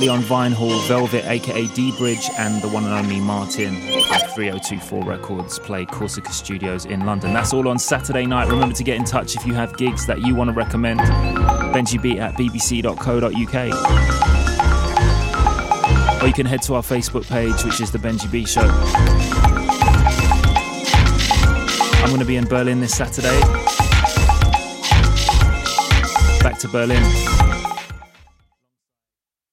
shortly on Vinehall, Velvet aka D-Bridge and the one and only Martin at 3024 Records play Corsica Studios in London. That's all on Saturday night. Remember to get in touch if you have gigs that you want to recommend. benjibeat@bbc.co.uk. Or you can head to our Facebook page, which is The Benji B Show. I'm going to be in Berlin this Saturday. Back to Berlin.